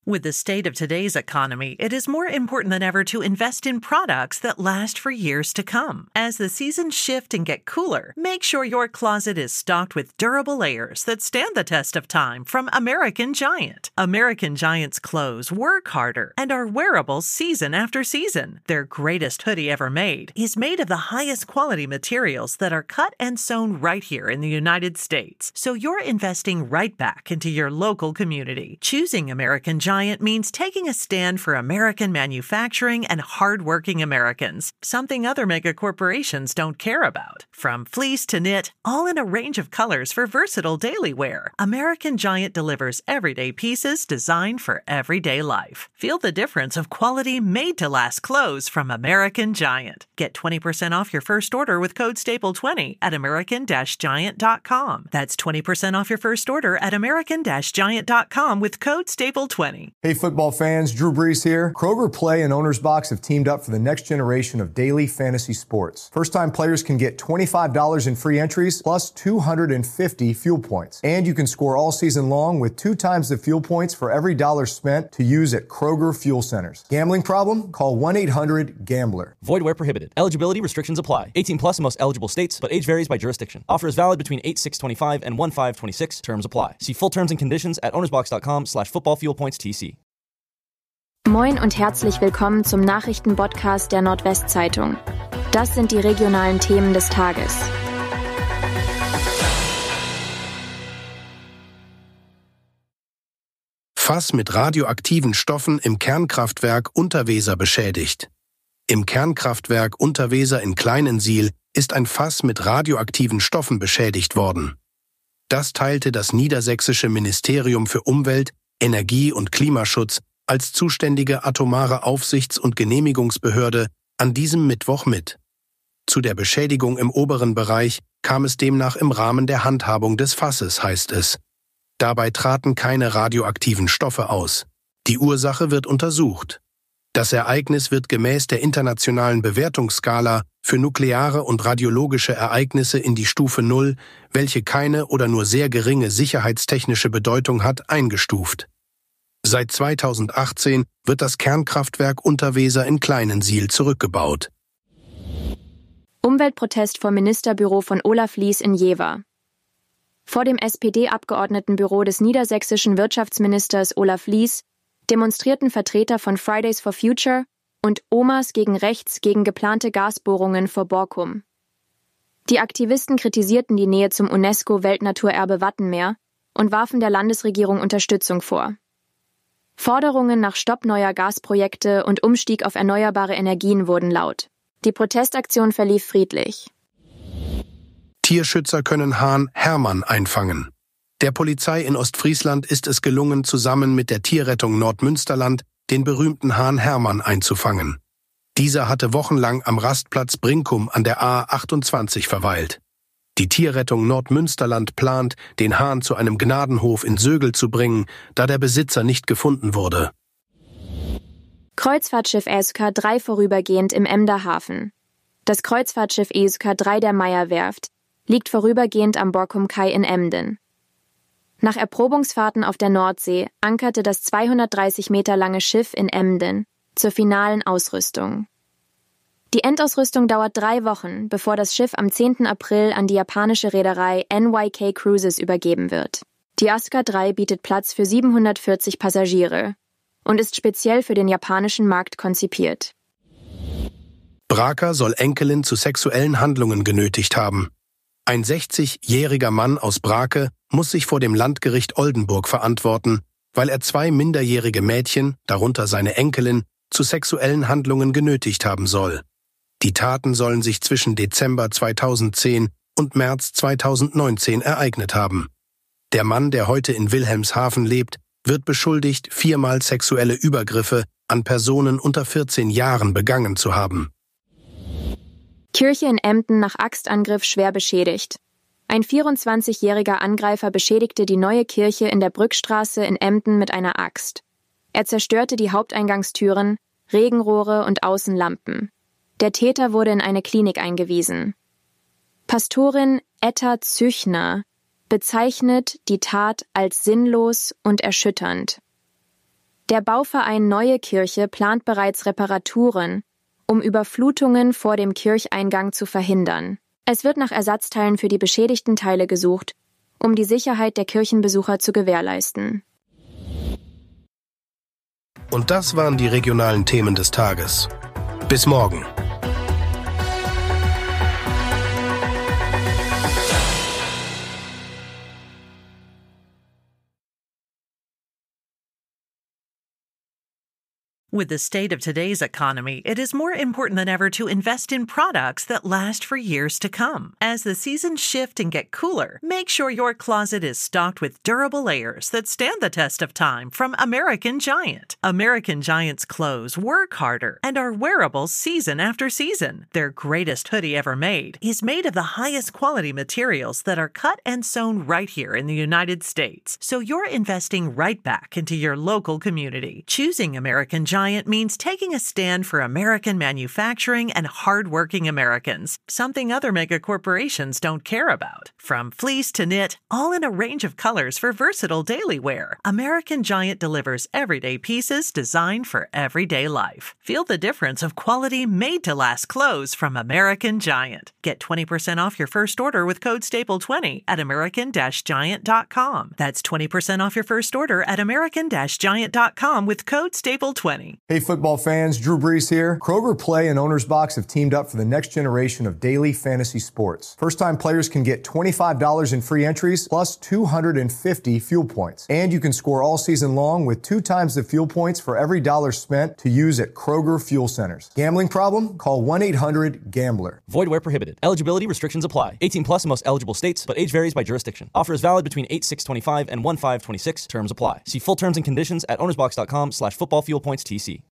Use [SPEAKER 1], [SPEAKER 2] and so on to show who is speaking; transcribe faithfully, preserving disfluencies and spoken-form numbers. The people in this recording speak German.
[SPEAKER 1] With the state of today's economy, it is more important than ever to invest in products that last for years to come. As the seasons shift and get cooler, make sure your closet is stocked with durable layers that stand the test of time from American Giant. American Giant's clothes work harder and are wearable season after season. Their greatest hoodie ever made is made of the highest quality materials that are cut and sewn right here in the United States. So you're investing right back into your local community. Choosing American Giant means taking a stand for American manufacturing and hardworking Americans, something other mega corporations don't care about. From fleece to knit, all in a range of colors for versatile daily wear, American Giant delivers everyday pieces designed for everyday life. Feel the difference of quality made-to-last clothes from American Giant. Get twenty percent off your first order with code staple twenty at american giant dot com. That's twenty percent off your first order at american giant dot com with code staple twenty.
[SPEAKER 2] Hey football fans, Drew Brees here. Kroger Play and Owner's Box have teamed up for the next generation of daily fantasy sports. First-time players can get twenty-five dollars in free entries plus two hundred fifty fuel points. And you can score all season long with two times the fuel points for every dollar spent to use at Kroger Fuel Centers. Gambling problem? Call one eight hundred gambler.
[SPEAKER 3] Void where prohibited. Eligibility restrictions apply. eighteen plus in most eligible states, but age varies by jurisdiction. Offer is valid between eight six twenty-five and one five twenty-six. Terms apply. See full terms and conditions at ownersbox.com slash footballfuelpointstc.
[SPEAKER 4] Moin und herzlich willkommen zum Nachrichtenpodcast der Nordwestzeitung. Das sind die regionalen Themen des Tages.
[SPEAKER 5] Fass mit radioaktiven Stoffen im Kernkraftwerk Unterweser beschädigt. Im Kernkraftwerk Unterweser in Kleinensiel ist ein Fass mit radioaktiven Stoffen beschädigt worden. Das teilte das niedersächsische Ministerium für Umwelt, Energie und Klimaschutz als zuständige atomare Aufsichts- und Genehmigungsbehörde an diesem Mittwoch mit. Zu der Beschädigung im oberen Bereich kam es demnach im Rahmen der Handhabung des Fasses, heißt es. Dabei traten keine radioaktiven Stoffe aus. Die Ursache wird untersucht. Das Ereignis wird gemäß der internationalen Bewertungsskala für nukleare und radiologische Ereignisse in die Stufe null, welche keine oder nur sehr geringe sicherheitstechnische Bedeutung hat, eingestuft. Seit zweitausendachtzehn wird das Kernkraftwerk Unterweser in Kleinensiel zurückgebaut.
[SPEAKER 4] Umweltprotest vor Ministerbüro von Olaf Lies in Jever. Vor dem S P D-Abgeordnetenbüro des niedersächsischen Wirtschaftsministers Olaf Lies demonstrierten Vertreter von Fridays for Future und Omas gegen Rechts gegen geplante Gasbohrungen vor Borkum. Die Aktivisten kritisierten die Nähe zum UNESCO-Weltnaturerbe Wattenmeer und warfen der Landesregierung Unterstützung vor. Forderungen nach Stopp neuer Gasprojekte und Umstieg auf erneuerbare Energien wurden laut. Die Protestaktion verlief friedlich.
[SPEAKER 5] Tierschützer können Hahn Hermann einfangen. Der Polizei in Ostfriesland ist es gelungen, zusammen mit der Tierrettung Nordmünsterland den berühmten Hahn Hermann einzufangen. Dieser hatte wochenlang am Rastplatz Brinkum an der A achtundzwanzig verweilt. Die Tierrettung Nordmünsterland plant, den Hahn zu einem Gnadenhof in Sögel zu bringen, da der Besitzer nicht gefunden wurde.
[SPEAKER 4] Kreuzfahrtschiff E S K drei vorübergehend im Emder Hafen. Das Kreuzfahrtschiff E S K drei der Meyer-Werft liegt vorübergehend am Borkum-Kai in Emden. Nach Erprobungsfahrten auf der Nordsee ankerte das zweihundertdreißig Meter lange Schiff in Emden zur finalen Ausrüstung. Die Endausrüstung dauert drei Wochen, bevor das Schiff am zehnten April an die japanische Reederei N Y K Cruises übergeben wird. Die Asuka drei bietet Platz für siebenhundertvierzig Passagiere und ist speziell für den japanischen Markt konzipiert.
[SPEAKER 5] Braker soll Enkelin zu sexuellen Handlungen genötigt haben. Ein sechzigjähriger Mann aus Brake muss sich vor dem Landgericht Oldenburg verantworten, weil er zwei minderjährige Mädchen, darunter seine Enkelin, zu sexuellen Handlungen genötigt haben soll. Die Taten sollen sich zwischen Dezember zweitausendzehn und März zweitausendneunzehn ereignet haben. Der Mann, der heute in Wilhelmshaven lebt, wird beschuldigt, viermal sexuelle Übergriffe an Personen unter vierzehn Jahren begangen zu haben.
[SPEAKER 4] Kirche in Emden nach Axtangriff schwer beschädigt. Ein vierundzwanzigjähriger Angreifer beschädigte die neue Kirche in der Brückstraße in Emden mit einer Axt. Er zerstörte die Haupteingangstüren, Regenrohre und Außenlampen. Der Täter wurde in eine Klinik eingewiesen. Pastorin Etta Züchner bezeichnet die Tat als sinnlos und erschütternd. Der Bauverein Neue Kirche plant bereits Reparaturen, um Überflutungen vor dem Kircheingang zu verhindern. Es wird nach Ersatzteilen für die beschädigten Teile gesucht, um die Sicherheit der Kirchenbesucher zu gewährleisten.
[SPEAKER 5] Und das waren die regionalen Themen des Tages. Bis morgen.
[SPEAKER 1] With the state of today's economy, it is more important than ever to invest in products that last for years to come. As the seasons shift and get cooler, make sure your closet is stocked with durable layers that stand the test of time from American Giant. American Giant's clothes work harder and are wearable season after season. Their greatest hoodie ever made is made of the highest quality materials that are cut and sewn right here in the United States. So you're investing right back into your local community. Choosing American Giant means taking a stand for American manufacturing and hardworking Americans, something other mega corporations don't care about. From fleece to knit, all in a range of colors for versatile daily wear, American Giant delivers everyday pieces designed for everyday life. Feel the difference of quality made-to-last clothes from American Giant. Get twenty percent off your first order with code staple twenty at american giant dot com. That's twenty percent off your first order at american giant dot com with code staple twenty.
[SPEAKER 2] Hey football fans, Drew Brees here. Kroger Play and Owner's Box have teamed up for the next generation of daily fantasy sports. First-time players can get twenty-five dollars in free entries plus two hundred fifty fuel points. And you can score all season long with two times the fuel points for every dollar spent to use at Kroger Fuel Centers. Gambling problem? Call one eight hundred gambler.
[SPEAKER 3] Void where prohibited. Eligibility restrictions apply. eighteen plus in most eligible states, but age varies by jurisdiction. Offer is valid between eight six twenty-five and one five twenty-six. Terms apply. See full terms and conditions at ownersbox dot com slash football fuel points T C.